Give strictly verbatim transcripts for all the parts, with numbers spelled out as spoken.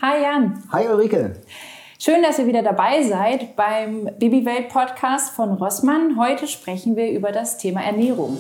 Hi Jan. Hi Ulrike. Schön, dass ihr wieder dabei seid beim Babywelt-Podcast von Rossmann. Heute sprechen wir über das Thema Ernährung.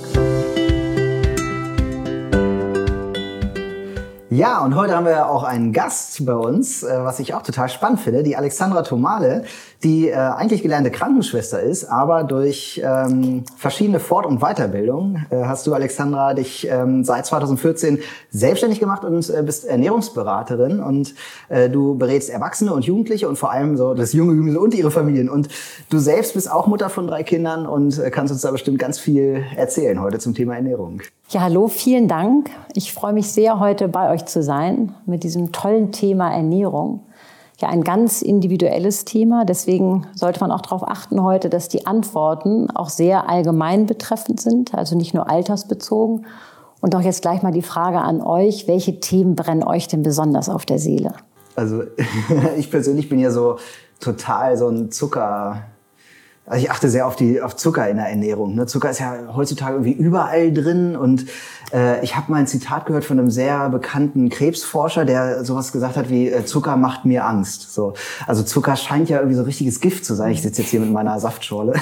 Ja, und heute haben wir auch einen Gast bei uns, was ich auch total spannend finde, die Alexandra Thomale, die äh, eigentlich gelernte Krankenschwester ist, aber durch ähm, verschiedene Fort- und Weiterbildungen äh, hast du, Alexandra, dich ähm, seit zweitausendvierzehn selbstständig gemacht und äh, bist Ernährungsberaterin und äh, du berätst Erwachsene und Jugendliche und vor allem so das junge Gemüse und ihre Familien. Und du selbst bist auch Mutter von drei Kindern und äh, kannst uns da bestimmt ganz viel erzählen heute zum Thema Ernährung. Ja, hallo, vielen Dank. Ich freue mich sehr, heute bei euch zu sein mit diesem tollen Thema Ernährung. Ja, ein ganz individuelles Thema. Deswegen sollte man auch darauf achten heute, dass die Antworten auch sehr allgemein betreffend sind, also nicht nur altersbezogen. Und auch jetzt gleich mal die Frage an euch, welche Themen brennen euch denn besonders auf der Seele? Also ich persönlich bin ja so total so ein Zucker... Also ich achte sehr auf die auf Zucker in der Ernährung. Ne? Zucker ist ja heutzutage irgendwie überall drin und äh, ich habe mal ein Zitat gehört von einem sehr bekannten Krebsforscher, der sowas gesagt hat wie äh, Zucker macht mir Angst. So, also Zucker scheint ja irgendwie so richtiges Gift zu sein. Ich sitze jetzt hier mit meiner Saftschorle,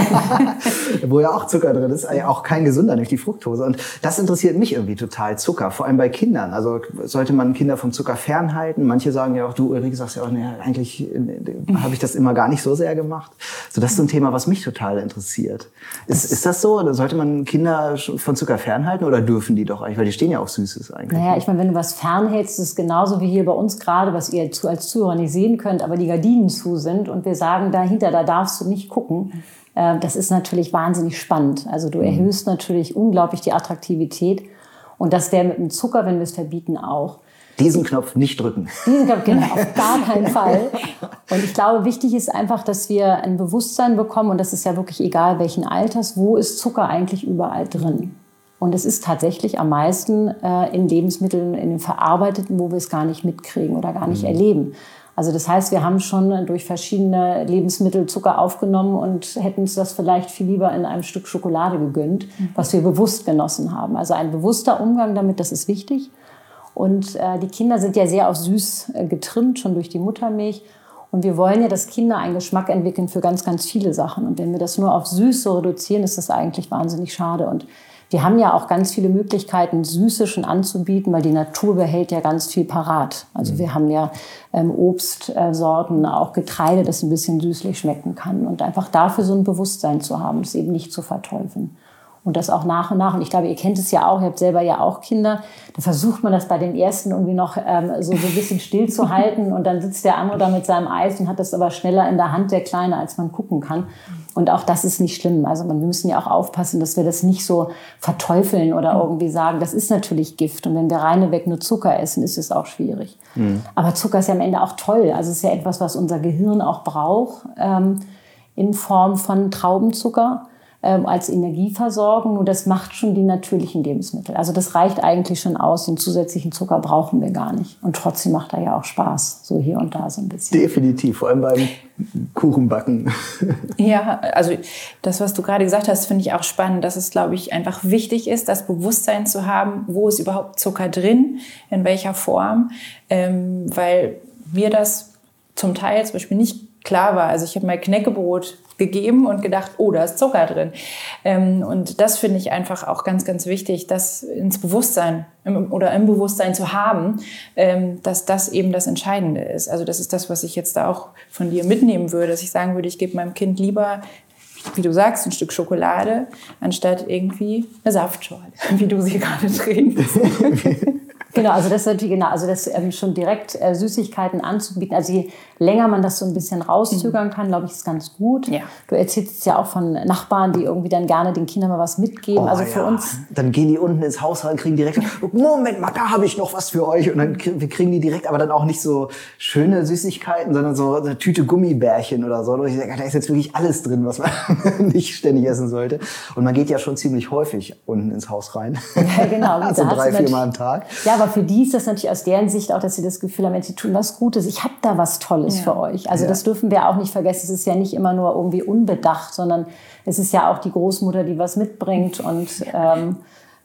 wo ja auch Zucker drin ist, also auch kein gesunder, nämlich die Fructose. Und das interessiert mich irgendwie total, Zucker, vor allem bei Kindern. Also sollte man Kinder vom Zucker fernhalten. Manche sagen ja auch, du Ulrike sagst ja auch, nee, eigentlich äh, habe ich das immer gar nicht so sehr gemacht. So, das ist so ein Thema, was mich total interessiert. Ist, ist das so? Oder sollte man Kinder von Zucker fernhalten oder dürfen die doch eigentlich? Weil die stehen ja auf Süßes eigentlich. Naja, ich meine, wenn du was fernhältst, ist es genauso wie hier bei uns gerade, was ihr als Zuhörer nicht sehen könnt, aber die Gardinen zu sind und wir sagen, dahinter, da darfst du nicht gucken. Das ist natürlich wahnsinnig spannend. Also du erhöhst natürlich unglaublich die Attraktivität und das wäre mit dem Zucker, wenn wir es verbieten, auch. Diesen Knopf nicht drücken. Diesen Knopf, genau, auf gar keinen Fall. Und ich glaube, wichtig ist einfach, dass wir ein Bewusstsein bekommen, und das ist ja wirklich egal welchen Alters, wo ist Zucker eigentlich überall drin? Und es ist tatsächlich am meisten äh, in Lebensmitteln, in den verarbeiteten, wo wir es gar nicht mitkriegen oder gar nicht mhm. erleben. Also das heißt, wir haben schon durch verschiedene Lebensmittel Zucker aufgenommen und hätten uns das vielleicht viel lieber in einem Stück Schokolade gegönnt, mhm. was wir bewusst genossen haben. Also ein bewusster Umgang damit, das ist wichtig. Und äh, die Kinder sind ja sehr auf süß äh, getrimmt, schon durch die Muttermilch. Und wir wollen ja, dass Kinder einen Geschmack entwickeln für ganz, ganz viele Sachen. Und wenn wir das nur auf süß so reduzieren, ist das eigentlich wahnsinnig schade. Und wir haben ja auch ganz viele Möglichkeiten, Süße schon anzubieten, weil die Natur behält ja ganz viel parat. Also wir haben ja ähm, Obstsorten, äh, auch Getreide, das ein bisschen süßlich schmecken kann. Und einfach dafür so ein Bewusstsein zu haben, es eben nicht zu verteufeln. Und das auch nach und nach. Und ich glaube, ihr kennt es ja auch, ihr habt selber ja auch Kinder. Da versucht man das bei den ersten irgendwie noch ähm, so, so ein bisschen still zu halten. Und dann sitzt der andere da mit seinem Eis und hat das aber schneller in der Hand, der Kleine, als man gucken kann. Und auch das ist nicht schlimm. Also wir müssen ja auch aufpassen, dass wir das nicht so verteufeln oder irgendwie sagen, das ist natürlich Gift. Und wenn wir reineweg nur Zucker essen, ist es auch schwierig. Mhm. Aber Zucker ist ja am Ende auch toll. Also es ist ja etwas, was unser Gehirn auch braucht, ähm, in Form von Traubenzucker. Als Energieversorgung, und das macht schon die natürlichen Lebensmittel. Also das reicht eigentlich schon aus, den zusätzlichen Zucker brauchen wir gar nicht. Und trotzdem macht er ja auch Spaß, so hier und da so ein bisschen. Definitiv, vor allem beim Kuchenbacken. Ja, also das, was du gerade gesagt hast, finde ich auch spannend, dass es, glaube ich, einfach wichtig ist, das Bewusstsein zu haben, wo ist überhaupt Zucker drin, in welcher Form, ähm, weil mir das zum Teil zum Beispiel nicht klar war. Also ich habe mal Knäckebrot gegeben und gedacht, oh, da ist Zucker drin. Ähm, und das finde ich einfach auch ganz, ganz wichtig, das ins Bewusstsein im, oder im Bewusstsein zu haben, ähm, dass das eben das Entscheidende ist. Also das ist das, was ich jetzt da auch von dir mitnehmen würde, dass ich sagen würde, ich gebe meinem Kind lieber, wie du sagst, ein Stück Schokolade, anstatt irgendwie eine Saftschorle, wie du sie gerade trinkst. Genau, also das ist natürlich genau, also das ähm, schon direkt äh, Süßigkeiten anzubieten. Also je länger man das so ein bisschen rauszögern kann, glaube ich, ist ganz gut. Ja. Du erzählst ja auch von Nachbarn, die irgendwie dann gerne den Kindern mal was mitgeben. Oh, also für ja. uns. Dann gehen die unten ins Haus rein, kriegen direkt, Moment mal, da habe ich noch was für euch. Und dann wir kriegen die direkt, aber dann auch nicht so schöne Süßigkeiten, sondern so eine Tüte Gummibärchen oder so. Und ich denke, da ist jetzt wirklich alles drin, was man nicht ständig essen sollte. Und man geht ja schon ziemlich häufig unten ins Haus rein. Ja, genau. Also drei, vier Mal am Tag. Ja, aber für die ist das natürlich aus deren Sicht auch, dass sie das Gefühl haben, sie tun was Gutes. Ich habe da was Tolles ja. für euch. Also ja. das dürfen wir auch nicht vergessen. Es ist ja nicht immer nur irgendwie unbedacht, sondern es ist ja auch die Großmutter, die was mitbringt. Und ähm,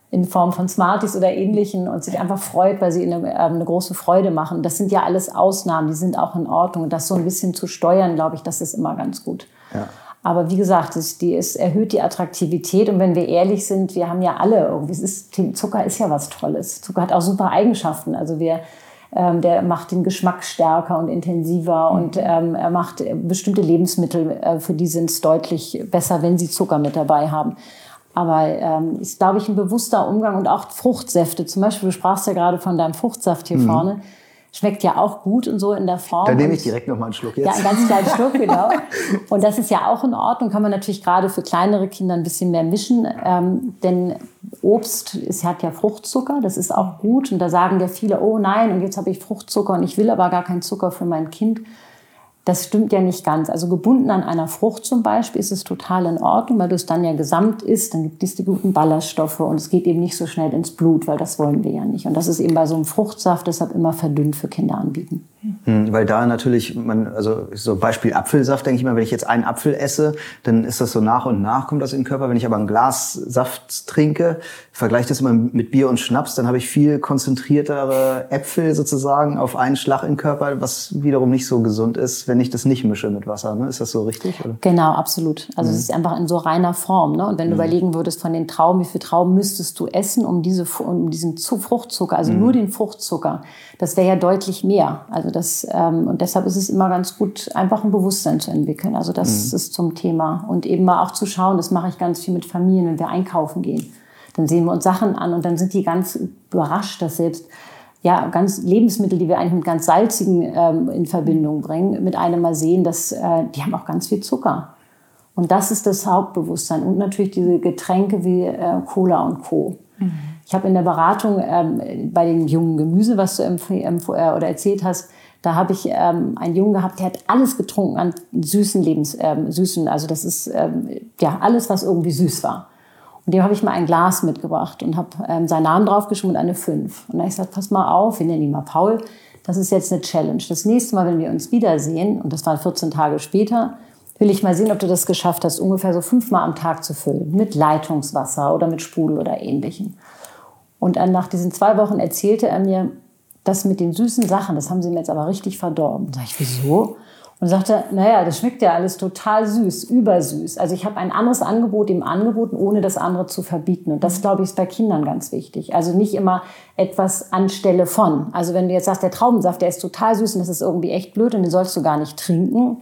in Form von Smarties oder Ähnlichen und sich einfach freut, weil sie eine, äh, eine große Freude machen. Das sind ja alles Ausnahmen, die sind auch in Ordnung. Und das so ein bisschen zu steuern, glaube ich, das ist immer ganz gut. Ja. Aber wie gesagt, es, die, es erhöht die Attraktivität. Und wenn wir ehrlich sind, wir haben ja alle irgendwie, es ist, Zucker ist ja was Tolles. Zucker hat auch super Eigenschaften. Also wir, ähm, der macht den Geschmack stärker und intensiver. Mhm. Und ähm, er macht bestimmte Lebensmittel, äh, für die sind es deutlich besser, wenn sie Zucker mit dabei haben. Aber ähm, ist, glaube ich, ein bewusster Umgang. Und auch Fruchtsäfte. Zum Beispiel, du sprachst ja gerade von deinem Fruchtsaft hier mhm. vorne. Schmeckt ja auch gut und so in der Form. Dann nehme ich direkt noch mal einen Schluck jetzt. Ja, einen ganz kleinen Schluck, genau. Und das ist ja auch in Ordnung. Kann man natürlich gerade für kleinere Kinder ein bisschen mehr mischen. Ähm, denn Obst ist, hat ja Fruchtzucker, das ist auch gut. Und da sagen ja viele, oh nein, und jetzt habe ich Fruchtzucker und ich will aber gar keinen Zucker für mein Kind. Das stimmt ja nicht ganz. Also gebunden an einer Frucht zum Beispiel ist es total in Ordnung, weil du es dann ja gesamt isst, dann gibt es die guten Ballaststoffe und es geht eben nicht so schnell ins Blut, weil das wollen wir ja nicht. Und das ist eben bei so einem Fruchtsaft deshalb immer verdünnt für Kinder anbieten. Hm, weil da natürlich, man, also so Beispiel Apfelsaft, denke ich mal, wenn ich jetzt einen Apfel esse, dann ist das so nach und nach, kommt das in den Körper. Wenn ich aber ein Glas Saft trinke, vergleiche das immer mit Bier und Schnaps, dann habe ich viel konzentriertere Äpfel sozusagen auf einen Schlag im Körper, was wiederum nicht so gesund ist, wenn ich das nicht mische mit Wasser. Ne? Ist das so richtig? Oder? Genau, absolut. Also mhm. es ist einfach in so reiner Form. Ne? Und wenn du mhm. überlegen würdest von den Trauben, wie viele Trauben müsstest du essen, um, diese, um diesen Fruchtzucker, also mhm. nur den Fruchtzucker, das wäre ja deutlich mehr. Also das, ähm, und deshalb ist es immer ganz gut, einfach ein Bewusstsein zu entwickeln. Also das mhm. ist zum Thema. Und eben mal auch zu schauen, das mache ich ganz viel mit Familien, wenn wir einkaufen gehen. Dann sehen wir uns Sachen an und dann sind die ganz überrascht, dass selbst ja, ganz Lebensmittel, die wir eigentlich mit ganz salzigen ähm, in Verbindung bringen, mit einem mal sehen, dass äh, die haben auch ganz viel Zucker. Und das ist das Hauptbewusstsein. Und natürlich diese Getränke wie äh, Cola und Co. Mhm. Ich habe in der Beratung ähm, bei dem jungen Gemüse, was du empf- empf- äh, oder erzählt hast, da habe ich ähm, einen Jungen gehabt, der hat alles getrunken an süßen Lebens, ähm, süßen, also das ist ähm, ja alles, was irgendwie süß war. Und dem habe ich mal ein Glas mitgebracht und habe ähm, seinen Namen draufgeschrieben und eine fünf. Und dann habe ich gesagt, pass mal auf, wir nennen ihn mal Paul, das ist jetzt eine Challenge. Das nächste Mal, wenn wir uns wiedersehen, und das war vierzehn Tage später, will ich mal sehen, ob du das geschafft hast, ungefähr so fünfmal am Tag zu füllen. Mit Leitungswasser oder mit Sprudel oder Ähnlichem. Und dann nach diesen zwei Wochen erzählte er mir, das mit den süßen Sachen, das haben sie mir jetzt aber richtig verdorben. Da sag ich, wieso? Und sagte, naja, das schmeckt ja alles total süß, übersüß. Also ich habe ein anderes Angebot ihm angeboten, ohne das andere zu verbieten. Und das, glaube ich, ist bei Kindern ganz wichtig. Also nicht immer etwas anstelle von. Also wenn du jetzt sagst, der Traubensaft, der ist total süß und das ist irgendwie echt blöd und den sollst du gar nicht trinken,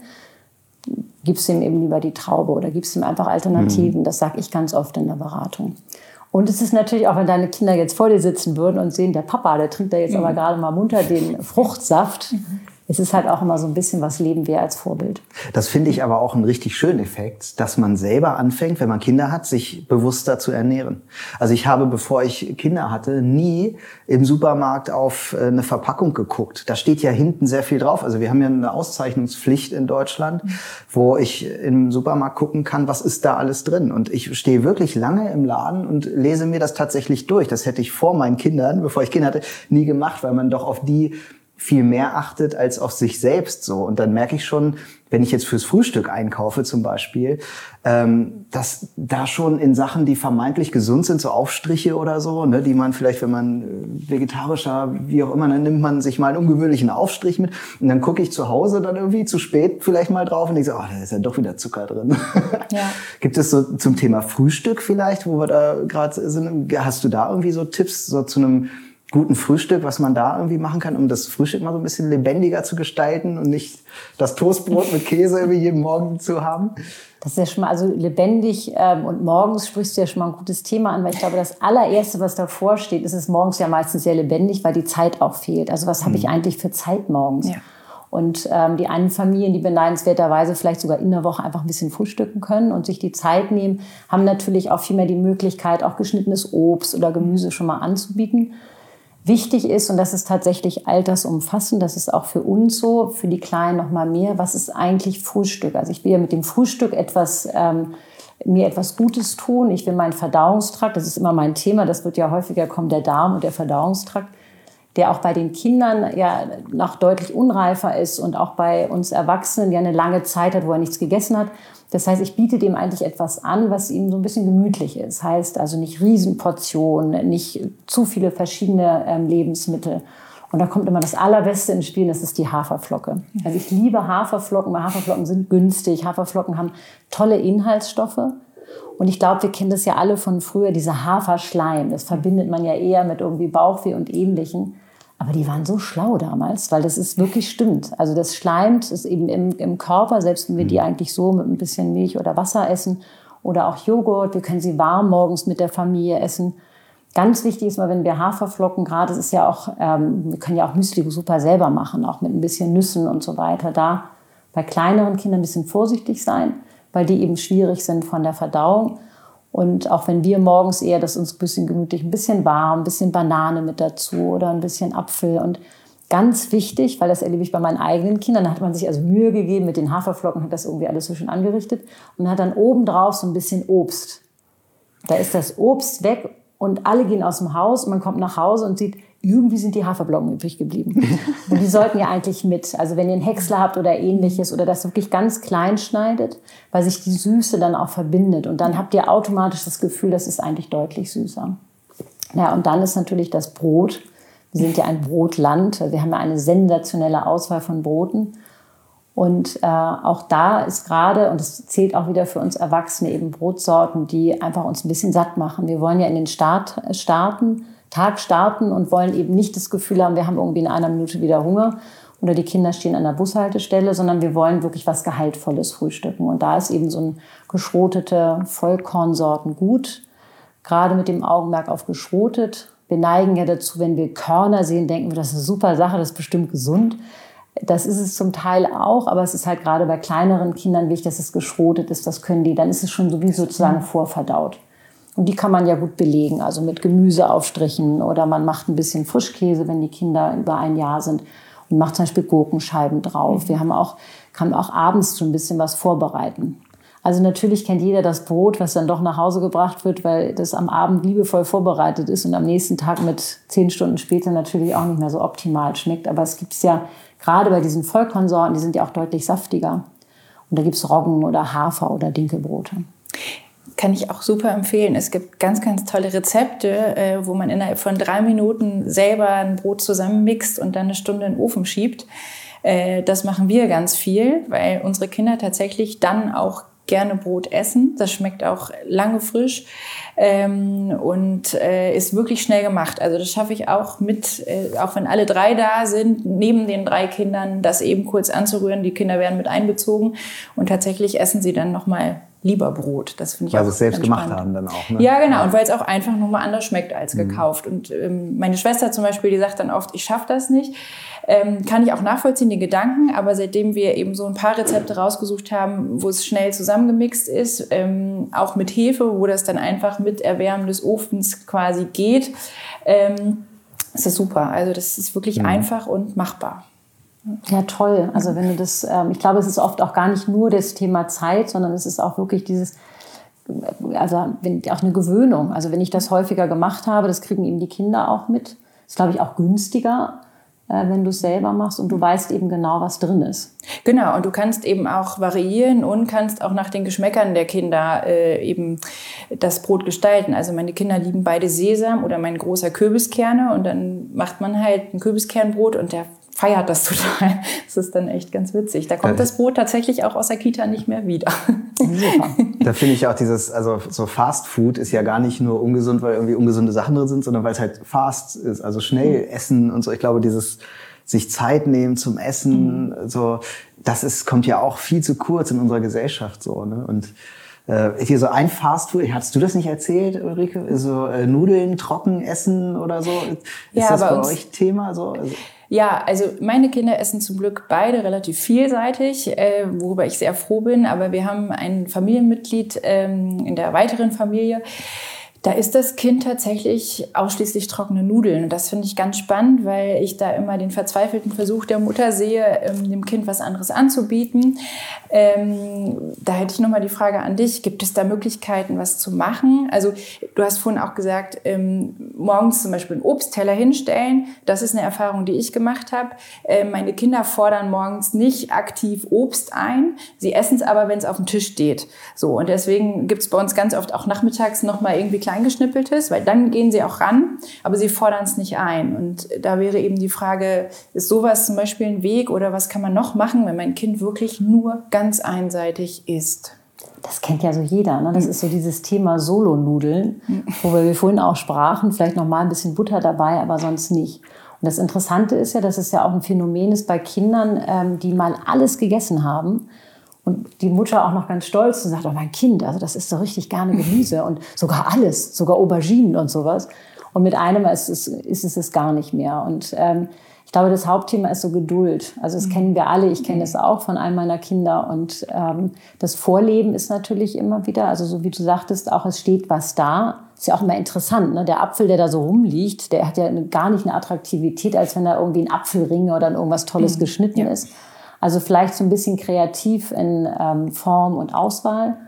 gibst ihm eben lieber die Traube oder gibst ihm einfach Alternativen. Mhm. Das sage ich ganz oft in der Beratung. Und es ist natürlich auch, wenn deine Kinder jetzt vor dir sitzen würden und sehen, der Papa, der trinkt da jetzt mhm. aber gerade mal munter den Fruchtsaft. Mhm. Es ist halt auch immer so ein bisschen, was leben wir als Vorbild. Das finde ich aber auch einen richtig schönen Effekt, dass man selber anfängt, wenn man Kinder hat, sich bewusster zu ernähren. Also ich habe, bevor ich Kinder hatte, nie im Supermarkt auf eine Verpackung geguckt. Da steht ja hinten sehr viel drauf. Also wir haben ja eine Auszeichnungspflicht in Deutschland, wo ich im Supermarkt gucken kann, was ist da alles drin. Und ich stehe wirklich lange im Laden und lese mir das tatsächlich durch. Das hätte ich vor meinen Kindern, bevor ich Kinder hatte, nie gemacht, weil man doch auf die viel mehr achtet als auf sich selbst so. Und dann merke ich schon, wenn ich jetzt fürs Frühstück einkaufe zum Beispiel, ähm, dass da schon in Sachen, die vermeintlich gesund sind, so Aufstriche oder so, ne, die man vielleicht, wenn man vegetarischer, wie auch immer, dann nimmt man sich mal einen ungewöhnlichen Aufstrich mit und dann gucke ich zu Hause dann irgendwie zu spät vielleicht mal drauf und ich so, oh, da ist ja doch wieder Zucker drin. Ja. Gibt es so zum Thema Frühstück vielleicht, wo wir da gerade sind, hast du da irgendwie so Tipps so zu einem guten Frühstück, was man da irgendwie machen kann, um das Frühstück mal so ein bisschen lebendiger zu gestalten und nicht das Toastbrot mit Käse irgendwie jeden Morgen zu haben? Das ist ja schon mal, also lebendig ähm, und morgens sprichst du ja schon mal ein gutes Thema an, weil ich glaube, das allererste, was davor steht, ist es morgens ja meistens sehr lebendig, weil die Zeit auch fehlt. Also was habe mhm. ich eigentlich für Zeit morgens? Ja. Und ähm, die einen Familien, die beneidenswerterweise vielleicht sogar in der Woche einfach ein bisschen frühstücken können und sich die Zeit nehmen, haben natürlich auch viel mehr die Möglichkeit, auch geschnittenes Obst oder Gemüse schon mal anzubieten. Wichtig ist, und das ist tatsächlich altersumfassend, das ist auch für uns so, für die Kleinen noch mal mehr, was ist eigentlich Frühstück? Also ich will ja mit dem Frühstück etwas, ähm, mir etwas Gutes tun. Ich will meinen Verdauungstrakt, das ist immer mein Thema, das wird ja häufiger kommen, der Darm und der Verdauungstrakt, der auch bei den Kindern ja noch deutlich unreifer ist und auch bei uns Erwachsenen ja eine lange Zeit hat, wo er nichts gegessen hat. Das heißt, ich biete dem eigentlich etwas an, was ihm so ein bisschen gemütlich ist. Heißt also nicht Riesenportionen, nicht zu viele verschiedene ähm, Lebensmittel. Und da kommt immer das Allerbeste ins Spiel, das ist die Haferflocke. Also ich liebe Haferflocken, weil Haferflocken sind günstig. Haferflocken haben tolle Inhaltsstoffe. Und ich glaube, wir kennen das ja alle von früher, diese Haferschleim. Das verbindet man ja eher mit irgendwie Bauchweh und Ähnlichem. Aber die waren so schlau damals, weil das ist wirklich stimmt. Also das schleimt, ist eben im, im Körper, selbst wenn wir die eigentlich so mit ein bisschen Milch oder Wasser essen oder auch Joghurt. Wir können sie warm morgens mit der Familie essen. Ganz wichtig ist mal, wenn wir Haferflocken, gerade es ist ja auch, ähm, wir können ja auch Müsli super selber machen, auch mit ein bisschen Nüssen und so weiter. Da bei kleineren Kindern ein bisschen vorsichtig sein, weil die eben schwierig sind von der Verdauung. Und auch wenn wir morgens eher, das uns ein bisschen gemütlich, ein bisschen warm, ein bisschen Banane mit dazu oder ein bisschen Apfel. Und ganz wichtig, weil das erlebe ich bei meinen eigenen Kindern, da hat man sich also Mühe gegeben mit den Haferflocken, hat das irgendwie alles so schön angerichtet und hat dann obendrauf so ein bisschen Obst. Da ist das Obst weg und alle gehen aus dem Haus und man kommt nach Hause und sieht, irgendwie sind die Haferflocken übrig geblieben. Und die sollten ja eigentlich mit. Also wenn ihr einen Häcksler habt oder Ähnliches oder das wirklich ganz klein schneidet, weil sich die Süße dann auch verbindet. Und dann habt ihr automatisch das Gefühl, das ist eigentlich deutlich süßer. Ja, und dann ist natürlich das Brot. Wir sind ja ein Brotland. Wir haben ja eine sensationelle Auswahl von Broten. Und äh, auch da ist gerade, und das zählt auch wieder für uns Erwachsene, eben Brotsorten, die einfach uns ein bisschen satt machen. Wir wollen ja in den Start starten, Tag starten und wollen eben nicht das Gefühl haben, wir haben irgendwie in einer Minute wieder Hunger oder die Kinder stehen an der Bushaltestelle, sondern wir wollen wirklich was Gehaltvolles frühstücken. Und da ist eben so ein geschrotete Vollkornsorten gut, gerade mit dem Augenmerk auf geschrotet. Wir neigen ja dazu, wenn wir Körner sehen, denken wir, das ist eine super Sache, das ist bestimmt gesund. Das ist es zum Teil auch, aber es ist halt gerade bei kleineren Kindern wichtig, dass es geschrotet ist. Das können die, dann ist es schon so wie sozusagen vorverdaut. Und die kann man ja gut belegen, also mit Gemüseaufstrichen oder man macht ein bisschen Frischkäse, wenn die Kinder über ein Jahr sind und macht zum Beispiel Gurkenscheiben drauf. Wir haben auch, kann auch abends schon ein bisschen was vorbereiten. Also natürlich kennt jeder das Brot, was dann doch nach Hause gebracht wird, weil das am Abend liebevoll vorbereitet ist und am nächsten Tag mit zehn Stunden später natürlich auch nicht mehr so optimal schmeckt. Aber es gibt es ja gerade bei diesen Vollkornsorten, die sind ja auch deutlich saftiger. Und da gibt es Roggen oder Hafer oder Dinkelbrote. Kann ich auch super empfehlen. Es gibt ganz, ganz tolle Rezepte, äh, wo man innerhalb von drei Minuten selber ein Brot zusammenmixt und dann eine Stunde in den Ofen schiebt. Äh, das machen wir ganz viel, weil unsere Kinder tatsächlich dann auch gerne Brot essen. Das schmeckt auch lange frisch ähm, und äh, ist wirklich schnell gemacht. Also das schaffe ich auch mit, äh, auch wenn alle drei da sind, neben den drei Kindern, das eben kurz anzurühren. Die Kinder werden mit einbezogen und tatsächlich essen sie dann nochmal lieber Brot. Das finde ich weil auch sie es selbst entspannt. gemacht haben dann auch. Ne? Ja, genau. Und weil es auch einfach nochmal anders schmeckt als mhm. gekauft. Und ähm, meine Schwester zum Beispiel, die sagt dann oft, ich schaffe das nicht. Ähm, kann ich auch nachvollziehen, die Gedanken. Aber seitdem wir eben so ein paar Rezepte rausgesucht haben, wo es schnell zusammengemixt ist, ähm, auch mit Hefe, wo das dann einfach mit Erwärmen des Ofens quasi geht, ähm, ist das super. Also das ist wirklich mhm. einfach und machbar. Ja, toll. Also wenn du das, ähm, ich glaube, es ist oft auch gar nicht nur das Thema Zeit, sondern es ist auch wirklich dieses, also wenn, auch eine Gewöhnung. Also wenn ich das häufiger gemacht habe, das kriegen eben die Kinder auch mit. Ist, glaube ich, auch günstiger, äh, wenn du es selber machst und du weißt eben genau, was drin ist. Genau, und du kannst eben auch variieren und kannst auch nach den Geschmäckern der Kinder äh, eben das Brot gestalten. Also meine Kinder lieben beide Sesam oder mein großer Kürbiskerne und dann macht man halt ein Kürbiskernbrot und der feiert das total. Das ist dann echt ganz witzig. Da kommt das Brot tatsächlich auch aus der Kita nicht mehr wieder. Super. Da finde ich auch dieses, also so Fast Food ist ja gar nicht nur ungesund, weil irgendwie ungesunde Sachen drin sind, sondern weil es halt fast ist, also schnell mhm. essen und so. Ich glaube, dieses sich Zeit nehmen zum Essen, mhm. so, das ist, kommt ja auch viel zu kurz in unserer Gesellschaft so, ne? Und äh, hier so ein Fast Food, hattest du das nicht erzählt, Ulrike? So äh, Nudeln trocken essen oder so? Ist ja, das bei, bei uns euch Thema so? Also, ja, also meine Kinder essen zum Glück beide relativ vielseitig, äh, worüber ich sehr froh bin. Aber wir haben ein Familienmitglied ähm, in der weiteren Familie, Da ist das Kind tatsächlich ausschließlich trockene Nudeln. Und das finde ich ganz spannend, weil ich da immer den verzweifelten Versuch der Mutter sehe, dem Kind was anderes anzubieten. Ähm, da hätte ich nochmal die Frage an dich. Gibt es da Möglichkeiten, was zu machen? Also du hast vorhin auch gesagt, ähm, morgens zum Beispiel einen Obstteller hinstellen. Das ist eine Erfahrung, die ich gemacht habe. Ähm, meine Kinder fordern morgens nicht aktiv Obst ein. Sie essen es aber, wenn es auf dem Tisch steht. So, und deswegen gibt es bei uns ganz oft auch nachmittags nochmal irgendwie Kleingeschnippeltes, weil dann gehen sie auch ran, aber sie fordern es nicht ein. Und da wäre eben die Frage, ist sowas zum Beispiel ein Weg oder was kann man noch machen, wenn mein Kind wirklich nur ganz einseitig isst? Das kennt ja so jeder. Ne? Das ist so dieses Thema Solo-Nudeln, wo wir vorhin auch sprachen, vielleicht noch mal ein bisschen Butter dabei, aber sonst nicht. Und das Interessante ist ja, dass es ja auch ein Phänomen ist bei Kindern, ähm, die mal alles gegessen haben. Und die Mutter auch noch ganz stolz und sagt, oh mein Kind, also das isst so richtig gerne Gemüse und sogar alles, sogar Auberginen und sowas. Und mit einem ist es, ist es es gar nicht mehr. Und ähm, ich glaube, das Hauptthema ist so Geduld. Also das mhm. kennen wir alle, ich kenne es auch von einem meiner Kinder. Und ähm, das Vorleben ist natürlich immer wieder, also so wie du sagtest, auch es steht was da. Ist ja auch immer interessant, ne? Der Apfel, der da so rumliegt, der hat ja gar nicht eine Attraktivität, als wenn da irgendwie ein Apfelring oder irgendwas Tolles mhm. geschnitten ja. ist. Also vielleicht so ein bisschen kreativ in ähm, Form und Auswahl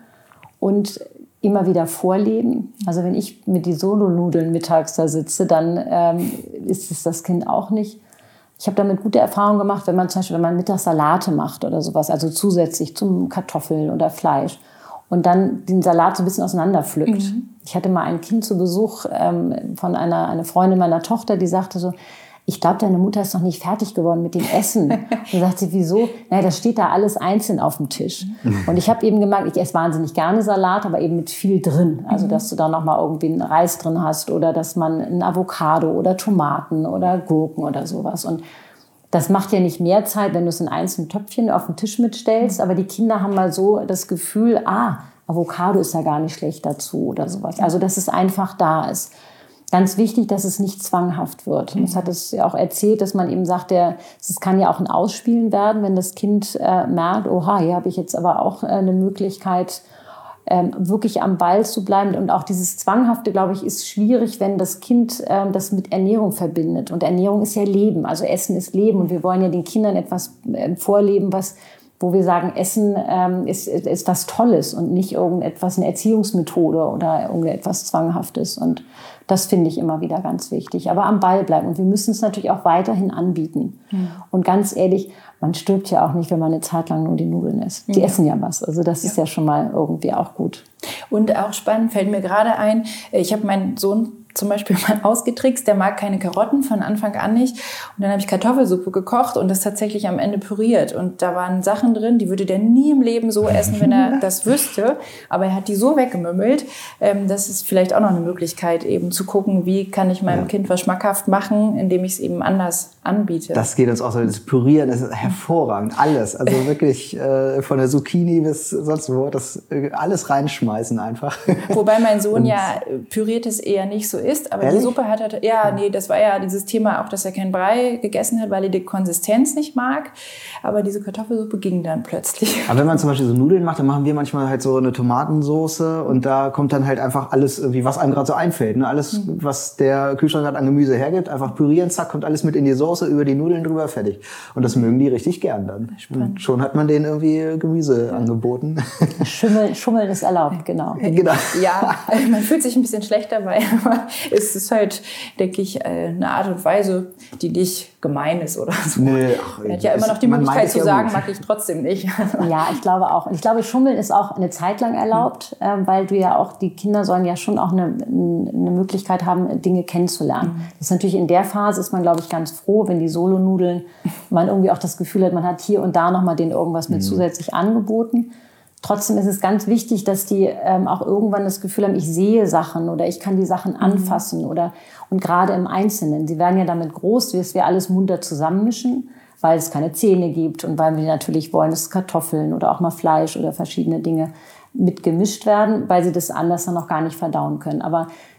und immer wieder vorleben. Also wenn ich mit die Solo-Nudeln mittags da sitze, dann ähm, ist es das Kind auch nicht. Ich habe damit gute Erfahrungen gemacht, wenn man zum Beispiel, wenn man mittags Salate macht oder sowas, also zusätzlich zum Kartoffeln oder Fleisch und dann den Salat so ein bisschen auseinanderpflückt. Mhm. Ich hatte mal ein Kind zu Besuch ähm, von einer eine Freundin meiner Tochter, die sagte so, ich glaube, deine Mutter ist noch nicht fertig geworden mit dem Essen. Und dann sagt sie, wieso? Naja, das steht da alles einzeln auf dem Tisch. Und ich habe eben gemerkt, ich esse wahnsinnig gerne Salat, aber eben mit viel drin. Also, dass du da noch mal irgendwie einen Reis drin hast oder dass man ein Avocado oder Tomaten oder Gurken oder sowas. Und das macht ja nicht mehr Zeit, wenn du es in einzelnen Töpfchen auf den Tisch mitstellst. Aber die Kinder haben mal so das Gefühl, ah, Avocado ist ja gar nicht schlecht dazu oder sowas. Also, dass es einfach da ist. Ganz wichtig, dass es nicht zwanghaft wird. Und das hat es ja auch erzählt, dass man eben sagt, es kann ja auch ein Ausspielen werden, wenn das Kind äh, merkt, oha, hier habe ich jetzt aber auch äh, eine Möglichkeit, ähm, wirklich am Ball zu bleiben. Und auch dieses Zwanghafte, glaube ich, ist schwierig, wenn das Kind äh, das mit Ernährung verbindet. Und Ernährung ist ja Leben, also Essen ist Leben. Und wir wollen ja den Kindern etwas äh, vorleben, was wo wir sagen, Essen ähm, ist, ist was Tolles und nicht irgendetwas, eine Erziehungsmethode oder irgendetwas Zwanghaftes. Und das finde ich immer wieder ganz wichtig. Aber am Ball bleiben. Und wir müssen es natürlich auch weiterhin anbieten. Mhm. Und ganz ehrlich, man stirbt ja auch nicht, wenn man eine Zeit lang nur die Nudeln isst. Die ja. essen ja was. Also das ja. ist ja schon mal irgendwie auch gut. Und auch spannend, fällt mir gerade ein, ich habe meinen Sohn zum Beispiel mal ausgetrickst, der mag keine Karotten von Anfang an nicht. Und dann habe ich Kartoffelsuppe gekocht und das tatsächlich am Ende püriert. Und da waren Sachen drin, die würde der nie im Leben so essen, wenn er das wüsste. Aber er hat die so weggemümmelt. Das ist vielleicht auch noch eine Möglichkeit, eben zu gucken, wie kann ich meinem ja. Kind was schmackhaft machen, indem ich es eben anders anbiete. Das geht uns auch so. Das Pürieren ist hervorragend. Alles. Also wirklich äh, von der Zucchini bis sonst wo. Das äh, alles reinschmeißen einfach. Wobei mein Sohn und ja püriertes eher nicht so ist, aber Ehrlich? Die Suppe hat er, ja, nee, das war ja dieses Thema auch, dass er kein Brei gegessen hat, weil er die Konsistenz nicht mag, aber diese Kartoffelsuppe ging dann plötzlich. Aber wenn man zum Beispiel so Nudeln macht, dann machen wir manchmal halt so eine Tomatensoße und da kommt dann halt einfach alles, irgendwie, was einem gerade so einfällt, ne? Alles, mhm. was der Kühlschrank gerade an Gemüse hergibt, einfach pürieren, zack, kommt alles mit in die Soße, über die Nudeln drüber, fertig. Und das mögen die richtig gern dann. Und schon hat man denen irgendwie Gemüse ja. angeboten. Schummeln, Schummeln ist erlaubt, genau. genau. Ja, man fühlt sich ein bisschen schlecht dabei, aber es ist halt, denke ich, eine Art und Weise, die nicht gemein ist oder so. Nee, ach, er hat ja immer noch die Möglichkeit zu sagen, mag ich trotzdem nicht. Ja, ich glaube auch. Und ich glaube, Schummeln ist auch eine Zeit lang erlaubt, mhm. weil du ja auch, die Kinder sollen ja schon auch eine, eine Möglichkeit haben, Dinge kennenzulernen. Mhm. Das ist natürlich in der Phase, ist man, glaube ich, ganz froh, wenn die Solo-Nudeln, man irgendwie auch das Gefühl hat, man hat hier und da nochmal denen irgendwas mit mhm. zusätzlich angeboten. Trotzdem ist es ganz wichtig, dass die ähm, auch irgendwann das Gefühl haben, ich sehe Sachen oder ich kann die Sachen anfassen oder und gerade im Einzelnen. Sie werden ja damit groß, dass wir alles munter zusammenmischen, weil es keine Zähne gibt und weil wir natürlich wollen, dass Kartoffeln oder auch mal Fleisch oder verschiedene Dinge mit gemischt werden, weil sie das anders dann noch gar nicht verdauen können. Aber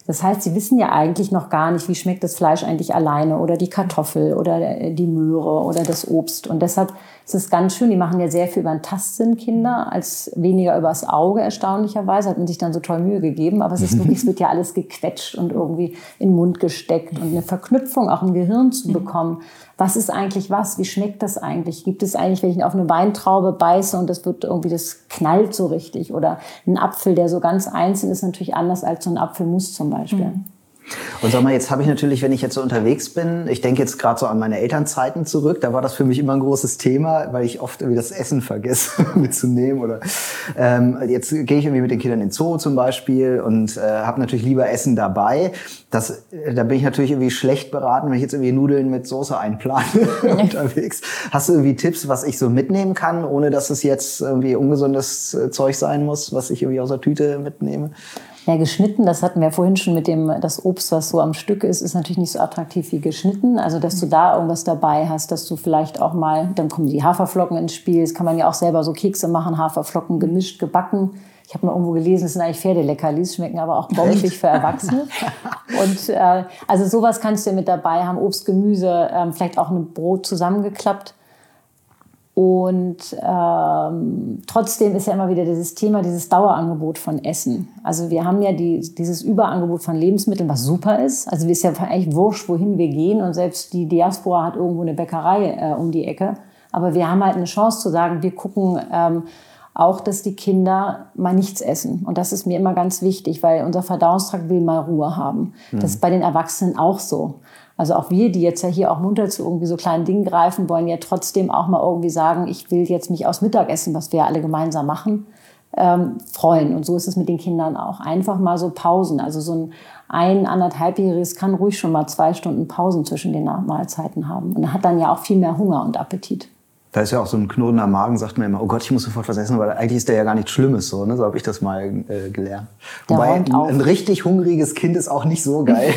Das heißt, sie wissen ja eigentlich noch gar nicht, wie schmeckt das Fleisch eigentlich alleine oder die Kartoffel oder die Möhre oder das Obst. Und deshalb ist es ganz schön, die machen ja sehr viel über den Tastsinn, Kinder, als weniger übers Auge, erstaunlicherweise. Hat man sich dann so toll Mühe gegeben. Aber es ist wirklich, es wird ja alles gequetscht und irgendwie in den Mund gesteckt. Und eine Verknüpfung auch im Gehirn zu bekommen. Was ist eigentlich was? Wie schmeckt das eigentlich? Gibt es eigentlich, wenn ich auf eine Weintraube beiße und das wird irgendwie, das knallt so richtig? Oder ein Apfel, der so ganz einzeln ist, natürlich anders als so ein Apfelmus zum Beispiel. Mhm. Und sag mal, jetzt habe ich natürlich, wenn ich jetzt so unterwegs bin, ich denke jetzt gerade so an meine Elternzeiten zurück, da war das für mich immer ein großes Thema, weil ich oft irgendwie das Essen vergesse mitzunehmen. Oder ähm, jetzt gehe ich irgendwie mit den Kindern in den Zoo zum Beispiel und äh, habe natürlich lieber Essen dabei. Das, äh, da bin ich natürlich irgendwie schlecht beraten, wenn ich jetzt irgendwie Nudeln mit Soße einplane unterwegs. Hast du irgendwie Tipps, was ich so mitnehmen kann, ohne dass es jetzt irgendwie ungesundes äh, Zeug sein muss, was ich irgendwie aus der Tüte mitnehme? Ja, geschnitten, das hatten wir vorhin schon mit dem, das Obst, was so am Stück ist, ist natürlich nicht so attraktiv wie geschnitten. Also, dass du da irgendwas dabei hast, dass du vielleicht auch mal, dann kommen die Haferflocken ins Spiel. Das kann man ja auch selber so Kekse machen, Haferflocken gemischt, gebacken. Ich habe mal irgendwo gelesen, das sind eigentlich Pferdeleckerlis, schmecken aber auch bombig für Erwachsene. Und äh, also sowas kannst du ja mit dabei haben, Obst, Gemüse, äh, vielleicht auch ein Brot zusammengeklappt. Und ähm, trotzdem ist ja immer wieder dieses Thema, dieses Dauerangebot von Essen. Also wir haben ja die, dieses Überangebot von Lebensmitteln, was super ist. Also es ist ja eigentlich wurscht, wohin wir gehen. Und selbst die Diaspora hat irgendwo eine Bäckerei äh, um die Ecke. Aber wir haben halt eine Chance zu sagen, wir gucken ähm, auch, dass die Kinder mal nichts essen. Und das ist mir immer ganz wichtig, weil unser Verdauungstrakt will mal Ruhe haben. Mhm. Das ist bei den Erwachsenen auch so. Also auch wir, die jetzt ja hier auch munter zu irgendwie so kleinen Dingen greifen, wollen ja trotzdem auch mal irgendwie sagen, ich will jetzt mich aufs Mittagessen, was wir alle gemeinsam machen, ähm, freuen. Und so ist es mit den Kindern auch. Einfach mal so Pausen. Also so ein ein-, anderthalbjähriges kann ruhig schon mal zwei Stunden Pausen zwischen den Mahlzeiten haben. Und hat dann ja auch viel mehr Hunger und Appetit. Da ist ja auch so ein knurrender Magen, sagt man immer, oh Gott, ich muss sofort was essen, weil eigentlich ist der ja gar nichts Schlimmes, so, ne? So habe ich das mal äh, gelernt. Der Wobei ein, ein richtig hungriges Kind ist auch nicht so geil.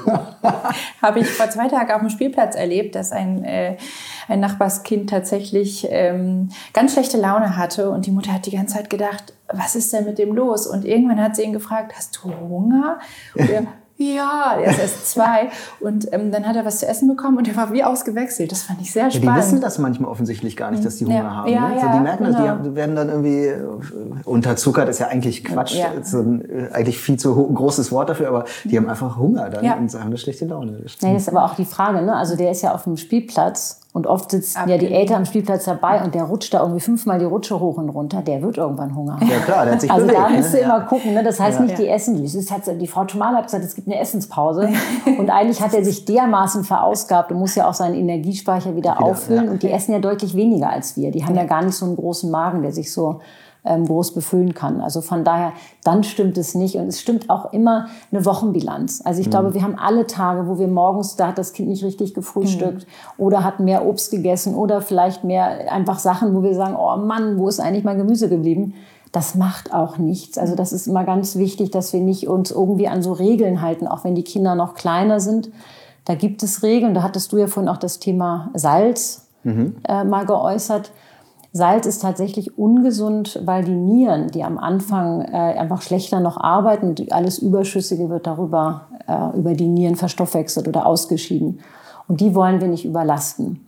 Habe ich vor zwei Tagen auf dem Spielplatz erlebt, dass ein, äh, ein Nachbarskind tatsächlich ähm, ganz schlechte Laune hatte und die Mutter hat die ganze Zeit gedacht, was ist denn mit dem los? Und irgendwann hat sie ihn gefragt, hast du Hunger? Und er, ja, er ist erst zwei. Und ähm, dann hat er was zu essen bekommen und er war wie ausgewechselt. Das fand ich sehr spannend. Ja, die wissen das manchmal offensichtlich gar nicht, dass die Hunger ja. haben. Ja, ne? ja, also die merken genau. das, die werden dann irgendwie unterzuckert, ist ja eigentlich Quatsch. Ja. Das ist ein, eigentlich viel zu großes Wort dafür, aber die haben einfach Hunger dann ja. und haben eine schlechte Laune. Das, nee, das ist aber auch die Frage, ne? Also der ist ja auf dem Spielplatz. Und oft sitzen Ab ja die Eltern am Spielplatz dabei und der rutscht da irgendwie fünfmal die Rutsche hoch und runter. Der wird irgendwann Hunger haben. Ja klar, der hat sich Also bewegt, da musst du ne? immer gucken. Ne? Das heißt ja. nicht, die essen. Das ist, die Frau Thumal hat gesagt, es gibt eine Essenspause. Und eigentlich hat er sich dermaßen verausgabt und muss ja auch seinen Energiespeicher wieder, wieder auffüllen. Ja. Und die essen ja deutlich weniger als wir. Die haben ja gar nicht so einen großen Magen, der sich so ähm, groß befüllen kann. Also von daher, dann stimmt es nicht. Und es stimmt auch immer eine Wochenbilanz. Also ich mhm. glaube, wir haben alle Tage, wo wir morgens, da hat das Kind nicht richtig gefrühstückt mhm. oder hat mehr Obst gegessen oder vielleicht mehr einfach Sachen, wo wir sagen, oh Mann, wo ist eigentlich mein Gemüse geblieben? Das macht auch nichts. Also das ist immer ganz wichtig, dass wir nicht uns irgendwie an so Regeln halten, auch wenn die Kinder noch kleiner sind. Da gibt es Regeln. Da hattest du ja vorhin auch das Thema Salz mhm. äh, mal geäußert. Salz ist tatsächlich ungesund, weil die Nieren, die am Anfang äh, einfach schlechter noch arbeiten, alles Überschüssige wird darüber äh, über die Nieren verstoffwechselt oder ausgeschieden. Und die wollen wir nicht überlasten.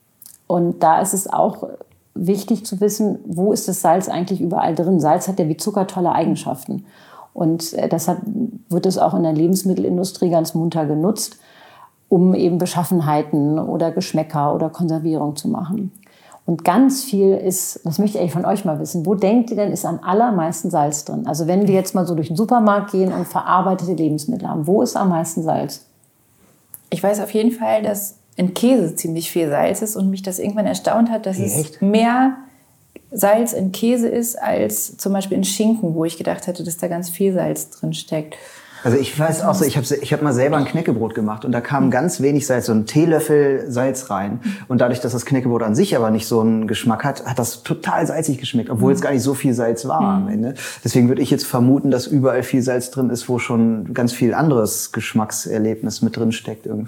Und da ist es auch wichtig zu wissen, wo ist das Salz eigentlich überall drin. Salz hat ja wie Zucker tolle Eigenschaften. Und äh, deshalb wird es auch in der Lebensmittelindustrie ganz munter genutzt, um eben Beschaffenheiten oder Geschmäcker oder Konservierung zu machen. Und ganz viel ist, das möchte ich eigentlich von euch mal wissen, wo denkt ihr denn, ist am allermeisten Salz drin? Also wenn wir jetzt mal so durch den Supermarkt gehen und verarbeitete Lebensmittel haben, wo ist am meisten Salz? Ich weiß auf jeden Fall, dass in Käse ziemlich viel Salz ist und mich das irgendwann erstaunt hat, dass Hey, es echt? mehr Salz in Käse ist als zum Beispiel in Schinken, wo ich gedacht hätte, dass da ganz viel Salz drin steckt. Also ich weiß auch so, ich habe ich hab mal selber ein Knäckebrot gemacht und da kam ganz wenig Salz, so ein Teelöffel Salz rein. Und dadurch, dass das Knäckebrot an sich aber nicht so einen Geschmack hat, hat das total salzig geschmeckt, obwohl es gar nicht so viel Salz war am Ende. Deswegen würde ich jetzt vermuten, dass überall viel Salz drin ist, wo schon ganz viel anderes Geschmackserlebnis mit drin steckt irgendwie.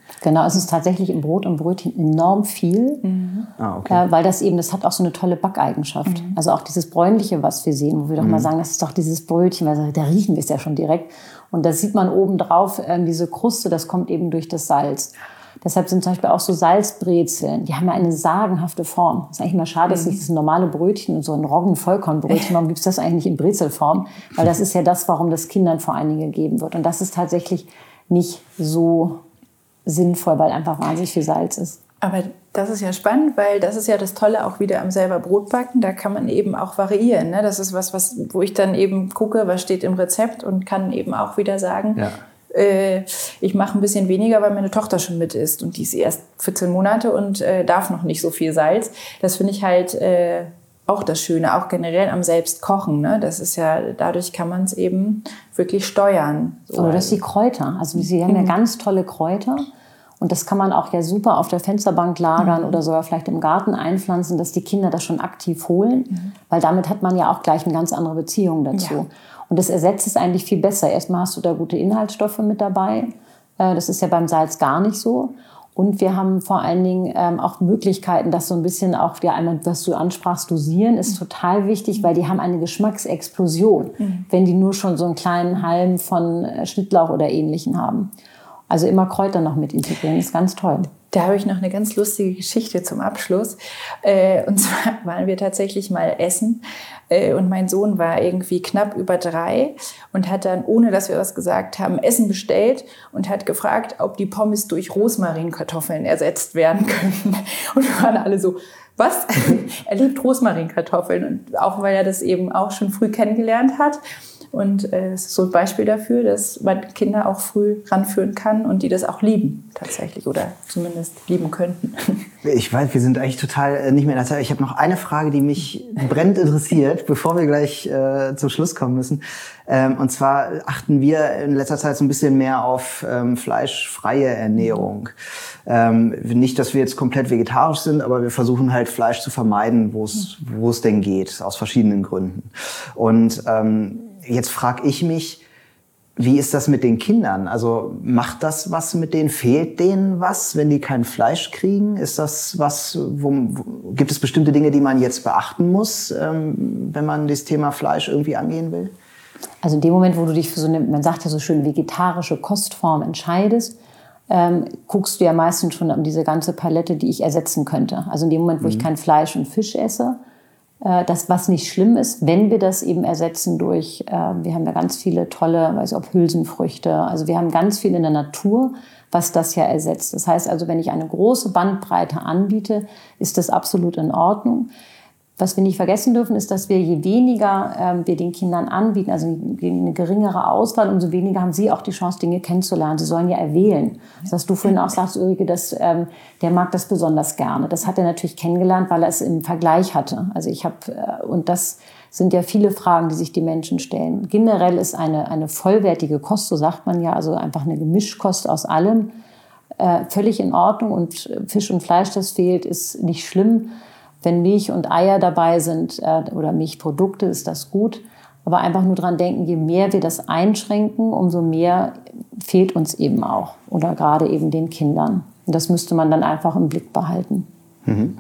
Genau, es ist tatsächlich im Brot und Brötchen enorm viel, mhm. ah, okay. äh, weil das eben, das hat auch so eine tolle Backeigenschaft. Mhm. Also auch dieses Bräunliche, was wir sehen, wo wir mhm. doch mal sagen, das ist doch dieses Brötchen, weil da riechen wir es ja schon direkt. Und da sieht man oben drauf äh, diese Kruste, das kommt eben durch das Salz. Deshalb sind zum Beispiel auch so Salzbrezeln, die haben ja eine sagenhafte Form. Es ist eigentlich mal schade, dass nicht das normale Brötchen und so ein Roggen-Vollkornbrötchen, warum gibt es das eigentlich in Brezelform? Weil das ist ja das, warum das Kindern vor allen Dingen gegeben wird. Und das ist tatsächlich nicht so sinnvoll, weil einfach wahnsinnig viel Salz ist. Aber das ist ja spannend, weil das ist ja das Tolle auch wieder am selber Brotbacken. Da kann man eben auch variieren. Ne? Das ist was, was, wo ich dann eben gucke, was steht im Rezept und kann eben auch wieder sagen, ja. äh, ich mache ein bisschen weniger, weil meine Tochter schon mit isst und die ist erst vierzehn Monate und äh, darf noch nicht so viel Salz. Das finde ich halt äh, auch das Schöne, auch generell am Selbstkochen. Ne? Das ist ja, dadurch kann man es eben wirklich steuern. So. Oder das die Kräuter. Also sie haben mhm. ja ganz tolle Kräuter. Und das kann man auch ja super auf der Fensterbank lagern mhm. oder sogar vielleicht im Garten einpflanzen, dass die Kinder das schon aktiv holen. Mhm. Weil damit hat man ja auch gleich eine ganz andere Beziehung dazu. Ja. Und das ersetzt es eigentlich viel besser. Erstmal hast du da gute Inhaltsstoffe mit dabei. Das ist ja beim Salz gar nicht so. Und wir haben vor allen Dingen ähm, auch Möglichkeiten, das so ein bisschen auch, ja, einmal, was du ansprachst, dosieren, ist total wichtig, weil die haben eine Geschmacksexplosion, mhm. wenn die nur schon so einen kleinen Halm von Schnittlauch oder Ähnlichem haben. Also immer Kräuter noch mit integrieren, ist ganz toll. Da habe ich noch eine ganz lustige Geschichte zum Abschluss. Äh, und zwar waren wir tatsächlich mal essen. Äh, und mein Sohn war irgendwie knapp über drei und hat dann, ohne dass wir was gesagt haben, Essen bestellt und hat gefragt, ob die Pommes durch Rosmarinkartoffeln ersetzt werden können. Und wir waren alle so, was? Er liebt Rosmarinkartoffeln. Und auch weil er das eben auch schon früh kennengelernt hat. Und äh, es ist so ein Beispiel dafür, dass man Kinder auch früh ranführen kann und die das auch lieben tatsächlich oder zumindest lieben könnten. Ich weiß, wir sind eigentlich total äh, nicht mehr in der Zeit. Ich habe noch eine Frage, die mich brennend interessiert, bevor wir gleich äh, zum Schluss kommen müssen. Ähm, und zwar achten wir in letzter Zeit so ein bisschen mehr auf ähm, fleischfreie Ernährung. Ähm, nicht, dass wir jetzt komplett vegetarisch sind, aber wir versuchen halt Fleisch zu vermeiden, wo es wo es denn geht, aus verschiedenen Gründen. Und ähm, jetzt frage ich mich, wie ist das mit den Kindern? Also macht das was mit denen? Fehlt denen was, wenn die kein Fleisch kriegen? Ist das was, wo, wo, gibt es bestimmte Dinge, die man jetzt beachten muss, ähm, wenn man das Thema Fleisch irgendwie angehen will? Also in dem Moment, wo du dich für so eine, man sagt ja so schön, vegetarische Kostform entscheidest, ähm, guckst du ja meistens schon um diese ganze Palette, die ich ersetzen könnte. Also in dem Moment, wo mhm. ich kein Fleisch und Fisch esse, das, was nicht schlimm ist, wenn wir das eben ersetzen durch, äh, wir haben ja ganz viele tolle, weiß ich, ob Hülsenfrüchte, also wir haben ganz viel in der Natur, was das ja ersetzt. Das heißt also, wenn ich eine große Bandbreite anbiete, ist das absolut in Ordnung. Was wir nicht vergessen dürfen, ist, dass wir je weniger ähm, wir den Kindern anbieten, also eine geringere Auswahl, umso weniger haben sie auch die Chance, Dinge kennenzulernen. Sie sollen ja erwählen. Das hast du vorhin auch sagst, Ulrike, dass ähm, der mag das besonders gerne. Das hat er natürlich kennengelernt, weil er es im Vergleich hatte. Also ich habe äh, und das sind ja viele Fragen, die sich die Menschen stellen. Generell ist eine eine vollwertige Kost, so sagt man ja, also einfach eine Gemischkost aus allem, äh, völlig in Ordnung. Und Fisch und Fleisch, das fehlt, ist nicht schlimm. Wenn Milch und Eier dabei sind äh, oder Milchprodukte, ist das gut. Aber einfach nur dran denken, je mehr wir das einschränken, umso mehr fehlt uns eben auch. Oder gerade eben den Kindern. Und das müsste man dann einfach im Blick behalten. Mhm.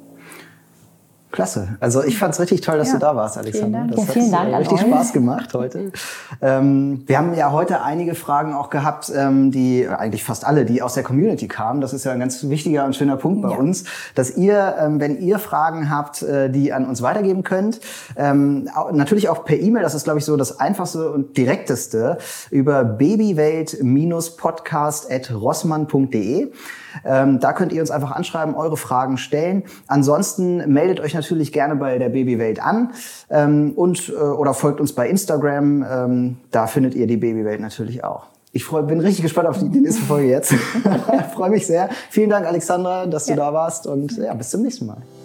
Klasse. Also ich fand es richtig toll, dass ja, du da warst, Alexandra. Das ja, vielen Dank hat richtig Spaß gemacht heute. ähm, wir haben ja heute einige Fragen auch gehabt, ähm, die eigentlich fast alle, die aus der Community kamen. Das ist ja ein ganz wichtiger und schöner Punkt bei ja. uns, dass ihr, ähm, wenn ihr Fragen habt, äh, die an uns weitergeben könnt, ähm, auch, natürlich auch per E-Mail. Das ist, glaube ich, so das einfachste und direkteste über babywelt podcast at rossmann punkt de. Ähm, da könnt ihr uns einfach anschreiben, eure Fragen stellen. Ansonsten meldet euch natürlich gerne bei der Babywelt an ähm, und äh, oder folgt uns bei Instagram. Ähm, da findet ihr die Babywelt natürlich auch. Ich freu, bin richtig gespannt auf die, die nächste Folge jetzt. Ich freue mich sehr. Vielen Dank, Alexandra, dass du ja. da warst und ja, bis zum nächsten Mal.